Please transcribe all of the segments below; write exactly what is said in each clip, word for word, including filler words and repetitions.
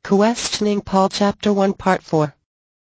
Questioning Paul Chapter one Part four.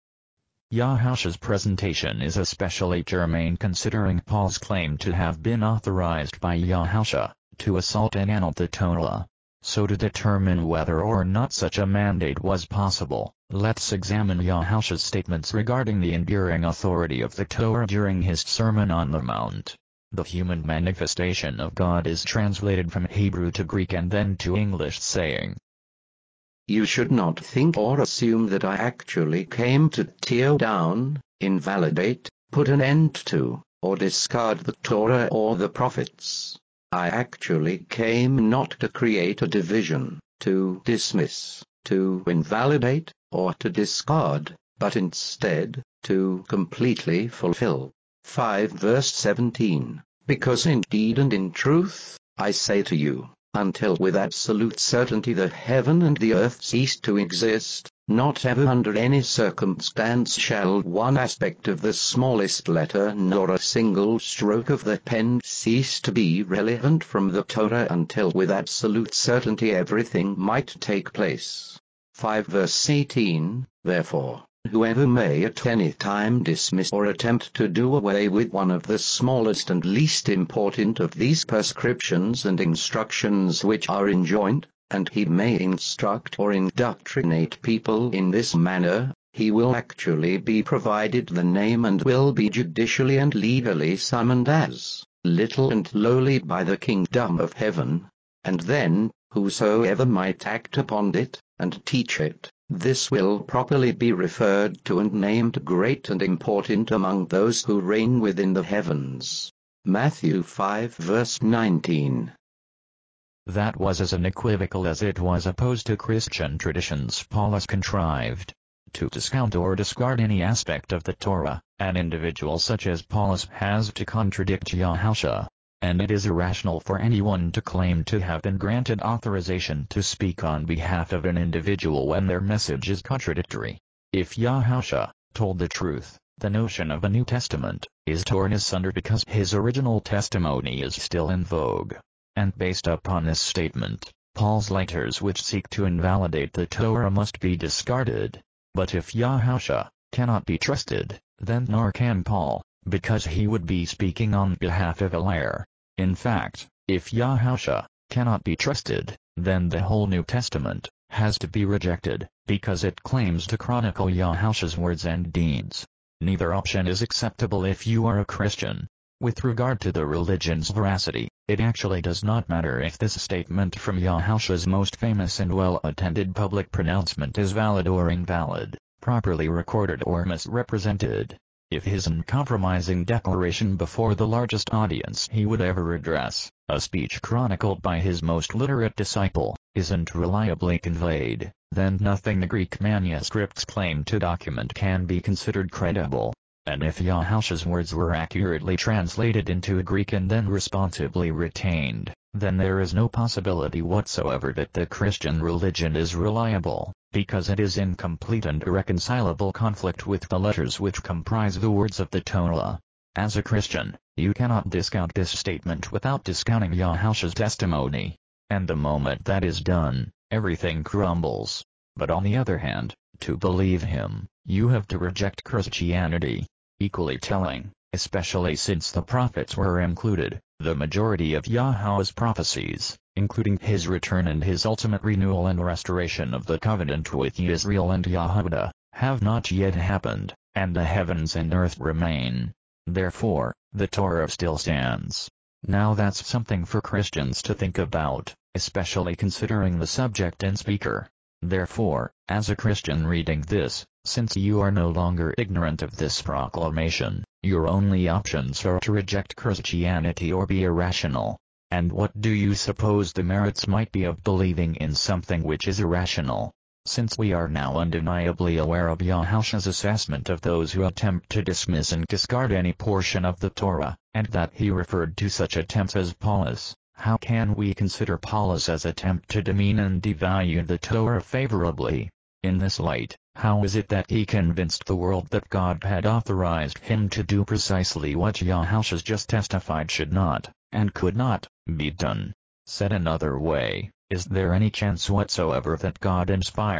Yahusha's presentation is especially germane considering Paul's claim to have been authorized by Yahusha to assault and annul the Torah. So to determine whether or not such a mandate was possible, let's examine Yahusha's statements regarding the enduring authority of the Torah during his Sermon on the Mount. The human manifestation of God is translated from Hebrew to Greek and then to English, saying, "You should not think or assume that I actually came to tear down, invalidate, put an end to, or discard the Torah or the prophets. I actually came not to create a division, to dismiss, to invalidate, or to discard, but instead, to completely fulfill." five verse seventeen, "Because indeed and in truth, I say to you, until with absolute certainty the heaven and the earth cease to exist, not ever under any circumstance shall one aspect of the smallest letter nor a single stroke of the pen cease to be relevant from the Torah until with absolute certainty everything might take place." five verse eighteen, "Therefore, whoever may at any time dismiss or attempt to do away with one of the smallest and least important of these prescriptions and instructions which are enjoined, and he may instruct or indoctrinate people in this manner, he will actually be provided the name and will be judicially and legally summoned as little and lowly by the kingdom of heaven. And then, whosoever might act upon it, and teach it, this will properly be referred to and named great and important among those who reign within the heavens." Matthew five verse nineteen. That was as unequivocal as it was opposed to Christian traditions Paulus contrived. To discount or discard any aspect of the Torah, an individual such as Paulus has to contradict Yahusha. And it is irrational for anyone to claim to have been granted authorization to speak on behalf of an individual when their message is contradictory. If Yahusha told the truth, the notion of a New Testament is torn asunder because his original testimony is still in vogue. And based upon this statement, Paul's letters which seek to invalidate the Torah must be discarded. But if Yahusha cannot be trusted, then nor can Paul, because he would be speaking on behalf of a liar. In fact, if Yahusha cannot be trusted, then the whole New Testament has to be rejected, because it claims to chronicle Yahusha's words and deeds. Neither option is acceptable if you are a Christian. With regard to the religion's veracity, it actually does not matter if this statement from Yahusha's most famous and well-attended public pronouncement is valid or invalid, properly recorded or misrepresented. If his uncompromising declaration before the largest audience he would ever address, a speech chronicled by his most literate disciple, isn't reliably conveyed, then nothing the Greek manuscripts claim to document can be considered credible. And if Yahusha's words were accurately translated into Greek and then responsibly retained, then there is no possibility whatsoever that the Christian religion is reliable, because it is in complete and irreconcilable conflict with the letters which comprise the words of the Torah. As a Christian, you cannot discount this statement without discounting Yahusha's testimony. And the moment that is done, everything crumbles. But on the other hand, to believe him, you have to reject Christianity. Equally telling, especially since the prophets were included, the majority of Yahweh's prophecies, including his return and his ultimate renewal and restoration of the covenant with Israel and Yehudah, have not yet happened, and the heavens and earth remain. Therefore, the Torah still stands. Now that's something for Christians to think about, especially considering the subject and speaker. Therefore, as a Christian reading this, since you are no longer ignorant of this proclamation, your only options are to reject Christianity or be irrational. And what do you suppose the merits might be of believing in something which is irrational? Since we are now undeniably aware of Yahusha's assessment of those who attempt to dismiss and discard any portion of the Torah, and that he referred to such attempts as Paulus, how can we consider Paulus' attempt to demean and devalue the Torah favorably? In this light, how is it that he convinced the world that God had authorized him to do precisely what Yahusha just testified should not, and could not, be done? Said another way, is there any chance whatsoever that God inspired,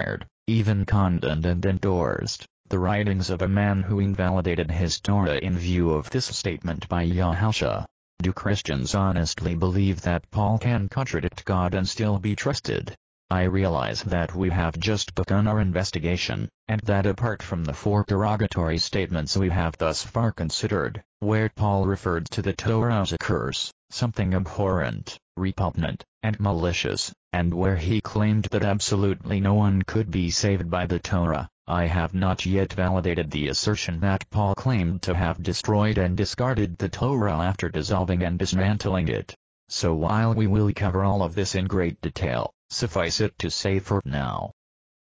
even condemned and endorsed the writings of a man who invalidated his Torah in view of this statement by Yahushua. Do Christians honestly believe that Paul can contradict God and still be trusted? I realize that we have just begun our investigation, and that apart from the four derogatory statements we have thus far considered, where Paul referred to the Torah as a curse, something abhorrent, repugnant, and malicious, and where he claimed that absolutely no one could be saved by the Torah, I have not yet validated the assertion that Paul claimed to have destroyed and discarded the Torah after dissolving and dismantling it. So while we will cover all of this in great detail, suffice it to say for now,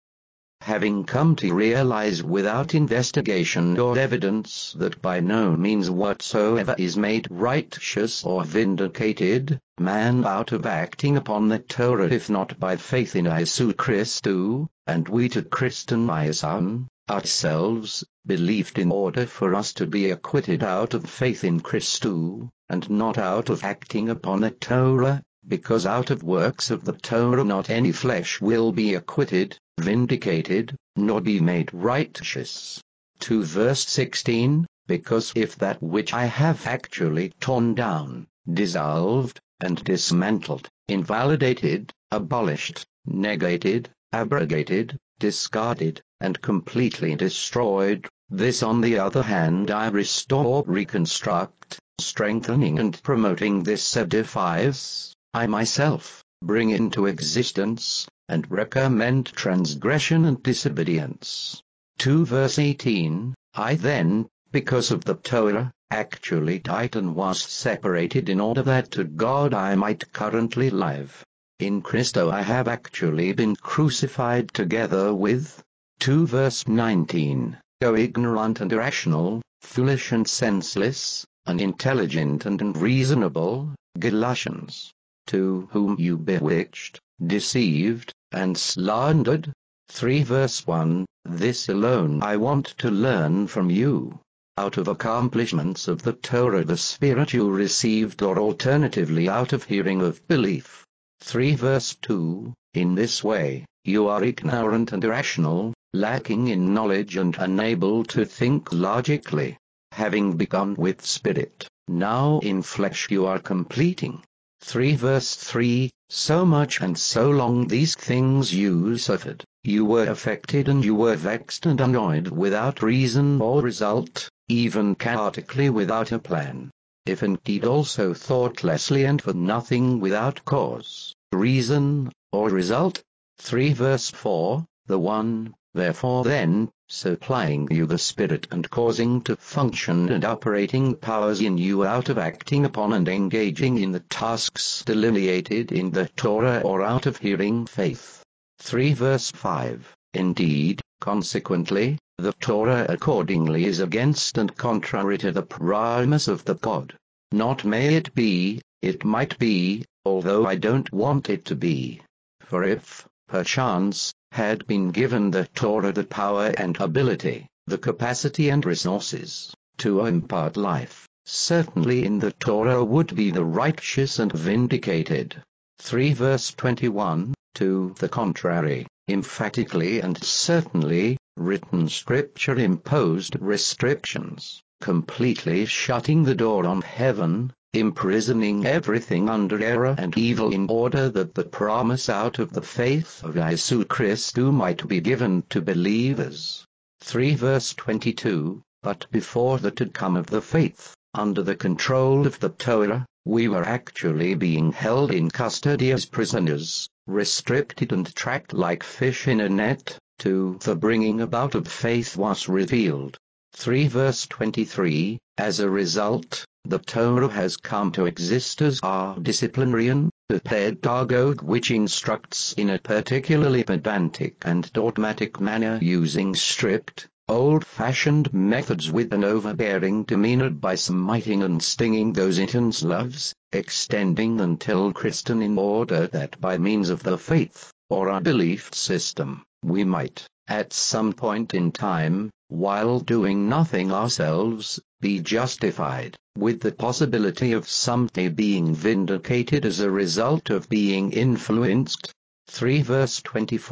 having come to realize without investigation or evidence that by no means whatsoever is made righteous or vindicated, man out of acting upon the Torah if not by faith in Jesu Christu, and we to Christen my Son, ourselves, believed in order for us to be acquitted out of faith in Christu, and not out of acting upon the Torah, because out of works of the Torah not any flesh will be acquitted, vindicated, nor be made righteous. two verse sixteen, because if that which I have actually torn down, dissolved, and dismantled, invalidated, abolished, negated, abrogated, discarded, and completely destroyed, this on the other hand I restore, reconstruct, strengthening and promoting this edifies, I myself bring into existence, and recommend transgression and disobedience. two verse eighteen, I then, because of the Torah, actually died and was separated in order that to God I might currently live. In Christo I have actually been crucified together with. two verse nineteen, O ignorant and irrational, foolish and senseless, unintelligent and unreasonable, Galatians, to whom you bewitched, deceived, and slandered. three verse one, this alone I want to learn from you. Out of accomplishments of the Torah the Spirit you received, or alternatively out of hearing of belief. three verse two, in this way, you are ignorant and irrational, lacking in knowledge and unable to think logically. Having begun with spirit, now in flesh you are completing. three verse three, so much and so long these things you suffered, you were affected and you were vexed and annoyed without reason or result, even chaotically without a plan. If indeed also thoughtlessly and for nothing without cause, reason, or result. three verse four, the one, therefore then, supplying you the Spirit and causing to function and operating powers in you out of acting upon and engaging in the tasks delineated in the Torah or out of hearing faith. three verse five, indeed, consequently, the Torah accordingly is against and contrary to the promise of the God. Not may it be, it might be, although I don't want it to be. For if, perchance, had been given the Torah the power and ability, the capacity and resources, to impart life, certainly in the Torah would be the righteous and vindicated. three verse twenty-one, to the contrary, emphatically and certainly, written scripture imposed restrictions, completely shutting the door on heaven, imprisoning everything under error and evil in order that the promise out of the faith of Jesu Christu might be given to believers. three verse twenty-two, but before that had come of the faith, under the control of the Torah, we were actually being held in custody as prisoners, restricted and tracked like fish in a net, to the bringing about of faith was revealed. three verse twenty-three, as a result, the Torah has come to exist as our disciplinarian, a pedagogue which instructs in a particularly pedantic and dogmatic manner using strict, old-fashioned methods with an overbearing demeanor by smiting and stinging those it loves, extending until Christian in order that by means of the faith, or our belief system, we might, at some point in time, while doing nothing ourselves, be justified, with the possibility of someday being vindicated as a result of being influenced. three verse twenty-four,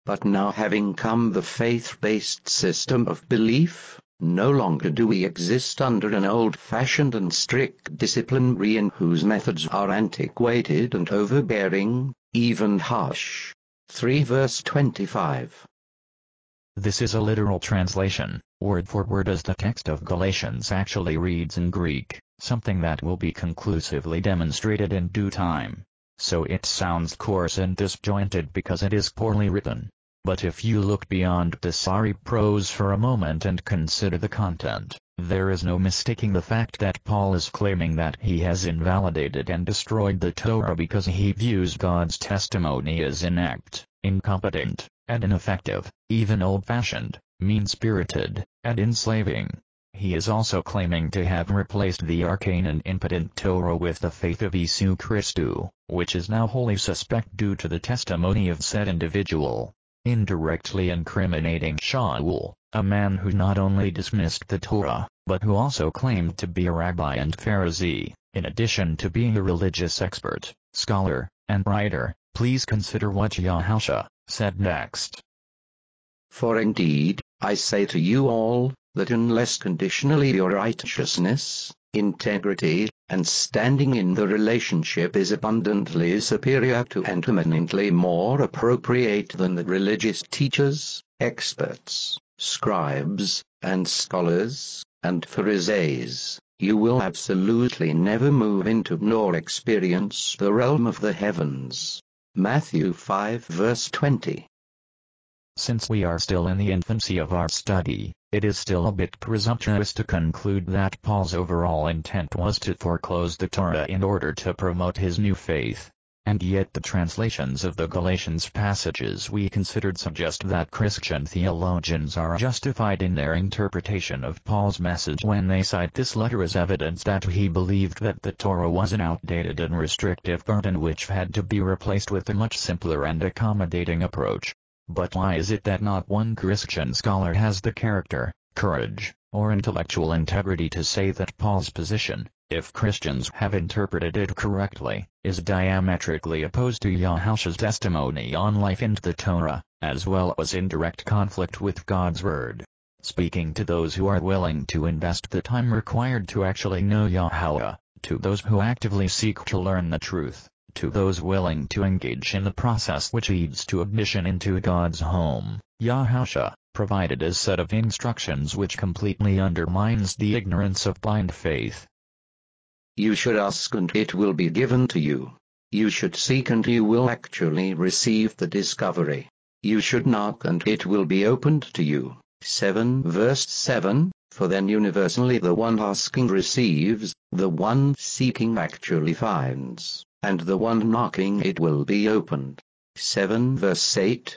But now having come the faith-based system of belief, no longer do we exist under an old-fashioned and strict disciplinarian whose methods are antiquated and overbearing, even harsh. three verse twenty-five. This is a literal translation, word for word as the text of Galatians actually reads in Greek, something that will be conclusively demonstrated in due time. So it sounds coarse and disjointed because it is poorly written. But if you look beyond the sorry prose for a moment and consider the content, there is no mistaking the fact that Paul is claiming that he has invalidated and destroyed the Torah because he views God's testimony as inept, incompetent, and ineffective, even old-fashioned, mean-spirited, and enslaving. He is also claiming to have replaced the arcane and impotent Torah with the faith of Jesu Christu, which is now wholly suspect due to the testimony of said individual, indirectly incriminating Shaul, a man who not only dismissed the Torah, but who also claimed to be a rabbi and Pharisee, in addition to being a religious expert, scholar, and writer. Please consider what Yahusha said next. For indeed, I say to you all, that unless conditionally your righteousness, integrity, and standing in the relationship is abundantly superior to and eminently more appropriate than the religious teachers, experts, scribes, and scholars, and Pharisees, you will absolutely never move into nor experience the realm of the heavens. Matthew five verse twenty. Since we are still in the infancy of our study, it is still a bit presumptuous to conclude that Paul's overall intent was to foreclose the Torah in order to promote his new faith. And yet the translations of the Galatians passages we considered suggest that Christian theologians are justified in their interpretation of Paul's message when they cite this letter as evidence that he believed that the Torah was an outdated and restrictive burden which had to be replaced with a much simpler and accommodating approach. But why is it that not one Christian scholar has the character, courage, or intellectual integrity to say that Paul's position, if Christians have interpreted it correctly, is diametrically opposed to Yahusha's testimony on life in the Torah, as well as in direct conflict with God's Word? Speaking to those who are willing to invest the time required to actually know Yahuwah, to those who actively seek to learn the truth, to those willing to engage in the process which leads to admission into God's home, Yahusha provided a set of instructions which completely undermines the ignorance of blind faith. You should ask and it will be given to you. You should seek and you will actually receive the discovery. You should knock and it will be opened to you. seven verse seven, for then universally the one asking receives, the one seeking actually finds, and the one knocking it will be opened. seven verse eight.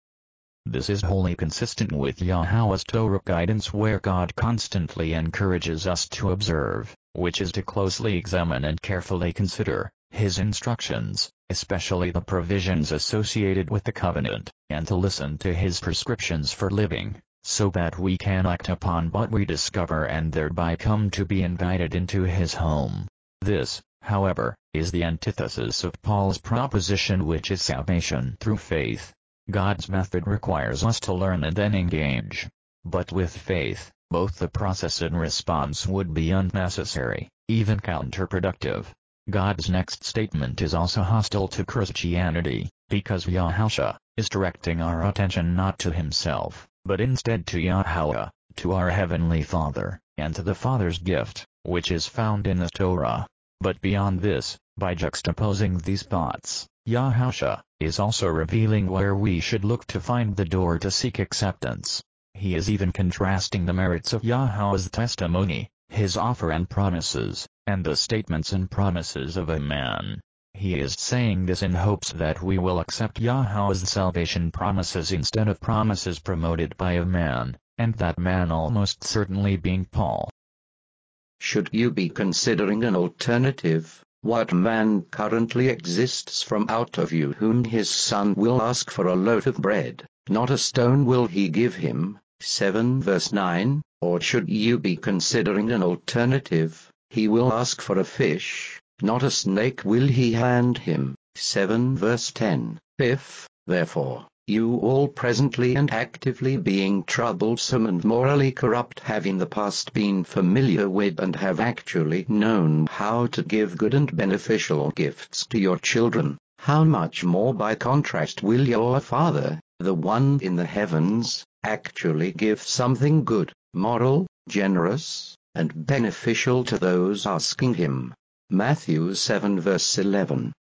This is wholly consistent with Yahuwah's Torah guidance where God constantly encourages us to observe, which is to closely examine and carefully consider, his instructions, especially the provisions associated with the covenant, and to listen to his prescriptions for living, so that we can act upon what we discover and thereby come to be invited into his home. This, however, is the antithesis of Paul's proposition, which is salvation through faith. God's method requires us to learn and then engage. But with faith, both the process and response would be unnecessary, even counterproductive. God's next statement is also hostile to Christianity, because Yahusha is directing our attention not to himself, but instead to Yahuwah, to our Heavenly Father, and to the Father's gift, which is found in the Torah. But beyond this, by juxtaposing these thoughts, Yahusha is also revealing where we should look to find the door to seek acceptance. He is even contrasting the merits of Yahuwah's testimony, his offer and promises, and the statements and promises of a man. He is saying this in hopes that we will accept Yahuwah's salvation promises instead of promises promoted by a man, and that man almost certainly being Paul. Should you be considering an alternative, what man currently exists from out of you whom his son will ask for a loaf of bread, not a stone will he give him, seven verse nine, or should you be considering an alternative, he will ask for a fish, not a snake will he hand him, seven verse ten. If, therefore, you all presently and actively being troublesome and morally corrupt, have in the past been familiar with and have actually known how to give good and beneficial gifts to your children, how much more by contrast will your Father, the one in the heavens, actually give something good, moral, generous, and beneficial to those asking him. Matthew seven verse eleven.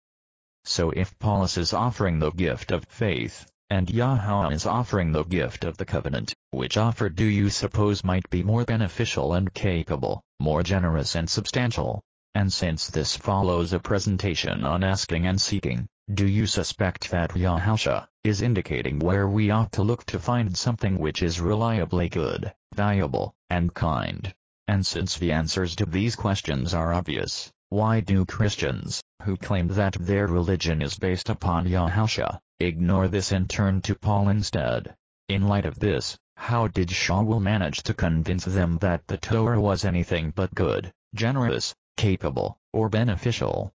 So if Paulus is offering the gift of faith, and Yahweh is offering the gift of the covenant, which offer do you suppose might be more beneficial and capable, more generous and substantial? And since this follows a presentation on asking and seeking, do you suspect that Yahusha is indicating where we ought to look to find something which is reliably good, valuable, and kind? And since the answers to these questions are obvious, why do Christians, who claim that their religion is based upon Yahusha, ignore this and turn to Paul instead? In light of this, how did Shaul manage to convince them that the Torah was anything but good, generous, capable, or beneficial?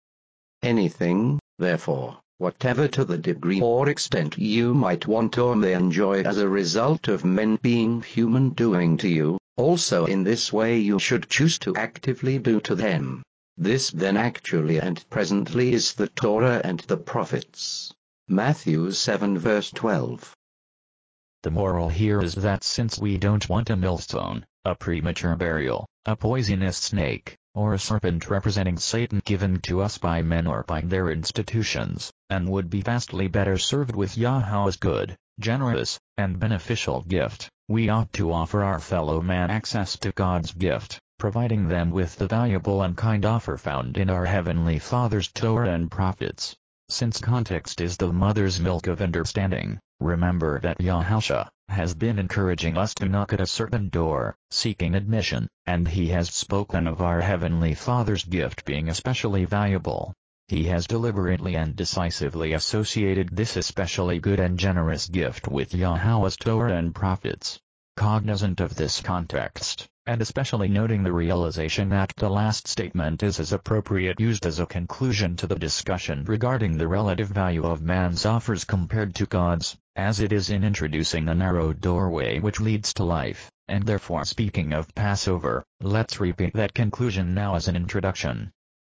Anything, therefore, whatever to the degree or extent you might want or may enjoy as a result of men being human doing to you, also in this way you should choose to actively do to them. This then actually and presently is the Torah and the prophets. Matthew seven verse twelve. The moral here is that since we don't want a millstone, a premature burial, a poisonous snake, or a serpent representing Satan given to us by men or by their institutions, and would be vastly better served with Yahweh's good, generous, and beneficial gift, we ought to offer our fellow man access to God's gift, providing them with the valuable and kind offer found in our Heavenly Father's Torah and prophets. Since context is the mother's milk of understanding, remember that Yahusha has been encouraging us to knock at a certain door, seeking admission, and he has spoken of our Heavenly Father's gift being especially valuable. He has deliberately and decisively associated this especially good and generous gift with Yahweh's Torah and prophets. Cognizant of this context, and especially noting the realization that the last statement is as appropriate used as a conclusion to the discussion regarding the relative value of man's offers compared to God's, as it is in introducing the narrow doorway which leads to life, and therefore speaking of Passover, let's repeat that conclusion now as an introduction.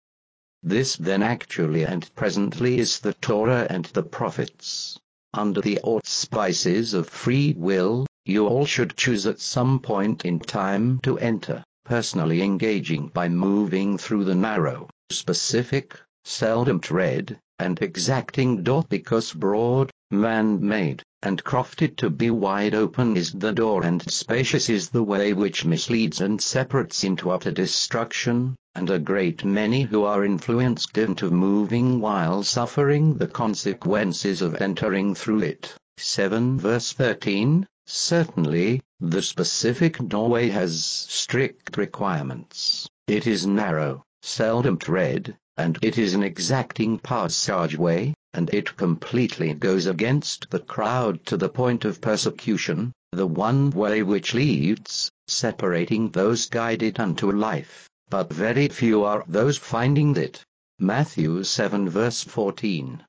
This then actually and presently is the Torah and the prophets. Under the auspices of free will, you all should choose at some point in time to enter, personally engaging by moving through the narrow, specific, seldom tread, and exacting door, because broad, man-made, and crafted to be wide open is the door and spacious is the way which misleads and separates into utter destruction, and a great many who are influenced into moving while suffering the consequences of entering through it. seven verse thirteen. Certainly, the specific doorway has strict requirements. It is narrow, seldom tread, and it is an exacting passageway, and it completely goes against the crowd to the point of persecution, the one way which leads, separating those guided unto life, but very few are those finding it. Matthew seven verse fourteen.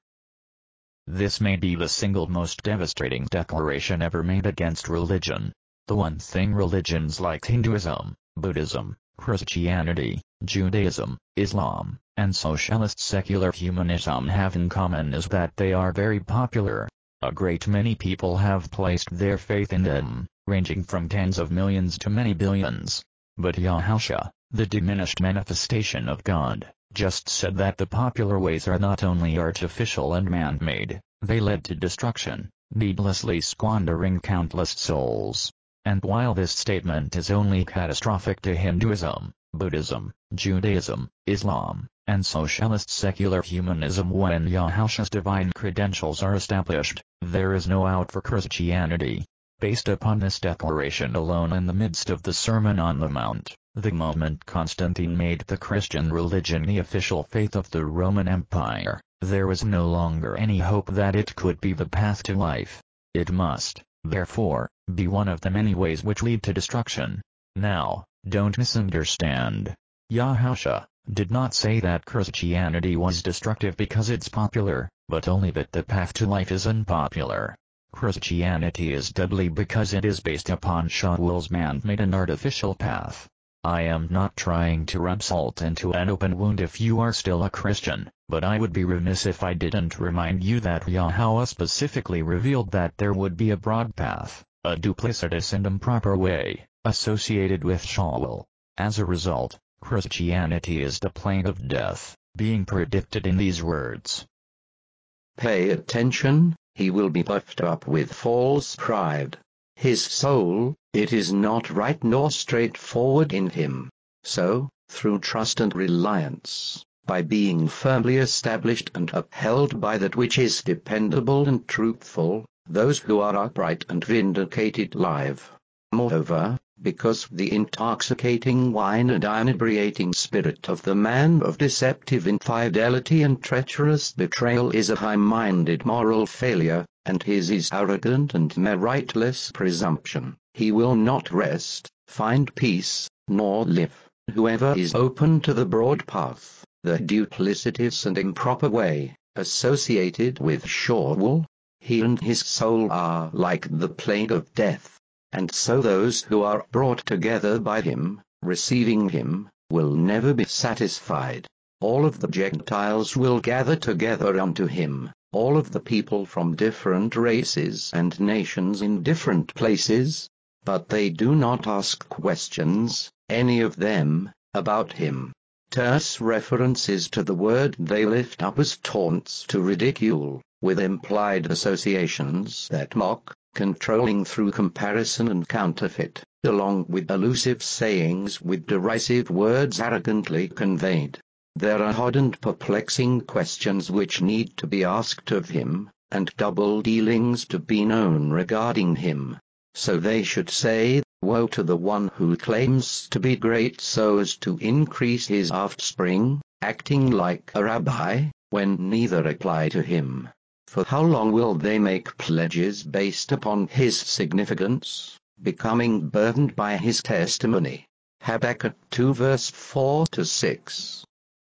This may be the single most devastating declaration ever made against religion. The one thing religions like Hinduism, Buddhism, Christianity, Judaism, Islam, and socialist secular humanism have in common is that they are very popular. A great many people have placed their faith in them, ranging from tens of millions to many billions. But Yahusha, the diminished manifestation of God, just said that the popular ways are not only artificial and man-made, they led to destruction, needlessly squandering countless souls. And while this statement is only catastrophic to Hinduism, Buddhism, Judaism, Islam, and socialist secular humanism when Yahusha's divine credentials are established, there is no out for Christianity. Based upon this declaration alone in the midst of the Sermon on the Mount, the moment Constantine made the Christian religion the official faith of the Roman Empire, there was no longer any hope that it could be the path to life. It must, therefore, be one of the many ways which lead to destruction. Now, don't misunderstand. Yahusha did not say that Christianity was destructive because it's popular, but only that the path to life is unpopular. Christianity is deadly because it is based upon Shaul's man-made and artificial path. I am not trying to rub salt into an open wound if you are still a Christian, but I would be remiss if I didn't remind you that Yahweh specifically revealed that there would be a broad path, a duplicitous and improper way, associated with Shaul. As a result, Christianity is the plane of death, being predicted in these words. Pay attention, he will be puffed up with false pride. His soul, it is not right nor straightforward in him. So, through trust and reliance, by being firmly established and upheld by that which is dependable and truthful, those who are upright and vindicated live. Moreover, because the intoxicating wine and inebriating spirit of the man of deceptive infidelity and treacherous betrayal is a high-minded moral failure, and his is arrogant and meritless presumption, he will not rest, find peace, nor live. Whoever is open to the broad path, the duplicitous and improper way, associated with Shaul, he and his soul are like the plague of death. And so those who are brought together by him, receiving him, will never be satisfied. All of the Gentiles will gather together unto him, all of the people from different races and nations in different places, but they do not ask questions, any of them, about him. Terse references to the word they lift up as taunts to ridicule, with implied associations that mock, controlling through comparison and counterfeit, along with elusive sayings with derisive words arrogantly conveyed. There are odd and perplexing questions which need to be asked of him, and double dealings to be known regarding him. So they should say, woe to the one who claims to be great so as to increase his offspring, acting like a rabbi, when neither apply to him. For how long will they make pledges based upon his significance, becoming burdened by his testimony? Habakkuk two verse four to six.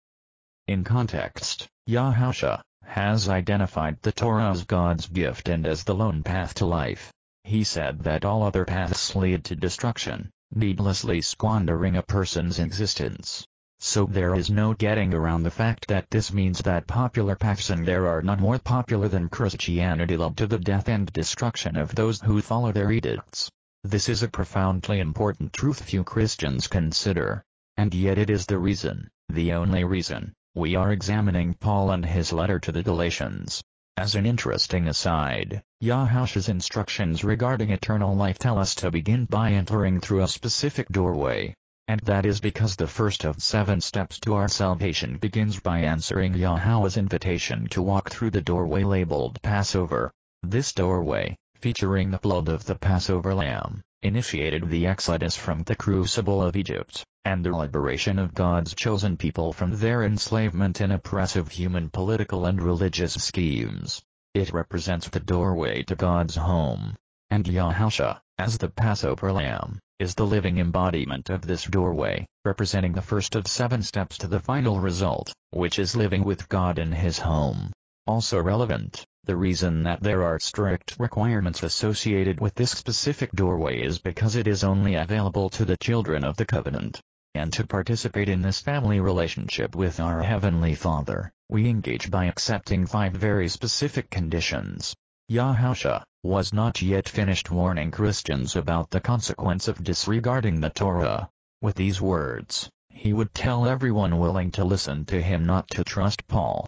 In context, Yahusha has identified the Torah as God's gift and as the lone path to life. He said that all other paths lead to destruction, needlessly squandering a person's existence. So there is no getting around the fact that this means that popular paths, and there are none more popular than Christianity, lead to the death and destruction of those who follow their edicts. This is a profoundly important truth few Christians consider. And yet it is the reason, the only reason, we are examining Paul and his letter to the Galatians. As an interesting aside, Yahusha's instructions regarding eternal life tell us to begin by entering through a specific doorway. And that is because the first of seven steps to our salvation begins by answering Yahweh's invitation to walk through the doorway labeled Passover. This doorway, featuring the blood of the Passover lamb, initiated the exodus from the crucible of Egypt, and the liberation of God's chosen people from their enslavement in oppressive human political and religious schemes. It represents the doorway to God's home. And Yahusha, as the Passover lamb, is the living embodiment of this doorway, representing the first of seven steps to the final result, which is living with God in his home. Also relevant, the reason that there are strict requirements associated with this specific doorway is because it is only available to the children of the covenant. And to participate in this family relationship with our Heavenly Father, we engage by accepting five very specific conditions. Yahusha was not yet finished warning Christians about the consequence of disregarding the Torah. With these words, he would tell everyone willing to listen to him not to trust Paul.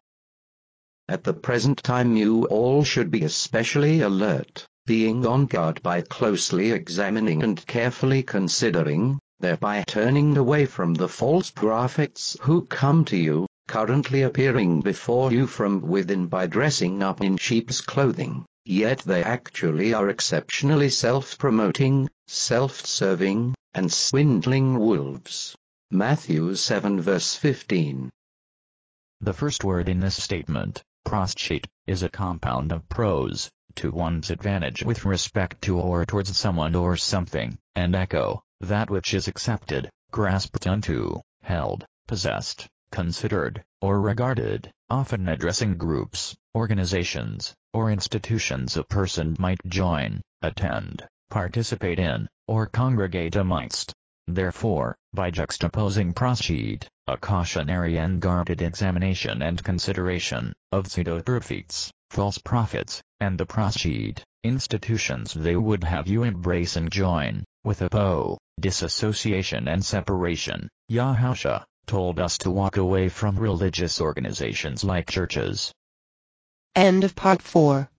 At the present time you all should be especially alert, being on guard by closely examining and carefully considering, thereby turning away from the false prophets who come to you, currently appearing before you from within by dressing up in sheep's clothing, yet they actually are exceptionally self-promoting, self-serving, and swindling wolves. Matthew seven verse fifteen. The first word in this statement, prostrate, is a compound of pros, to one's advantage with respect to or towards someone or something, and echo, that which is accepted, grasped unto, held, possessed, considered, or regarded. often addressing groups, organizations, or institutions a person might join, attend, participate in, or congregate amongst. Therefore, by juxtaposing praschid, a cautionary and guarded examination and consideration, of pseudo-prophets, false prophets, and the praschid, institutions they would have you embrace and join, with apo, disassociation and separation, Yahusha told us to walk away from religious organizations like churches. End of part four.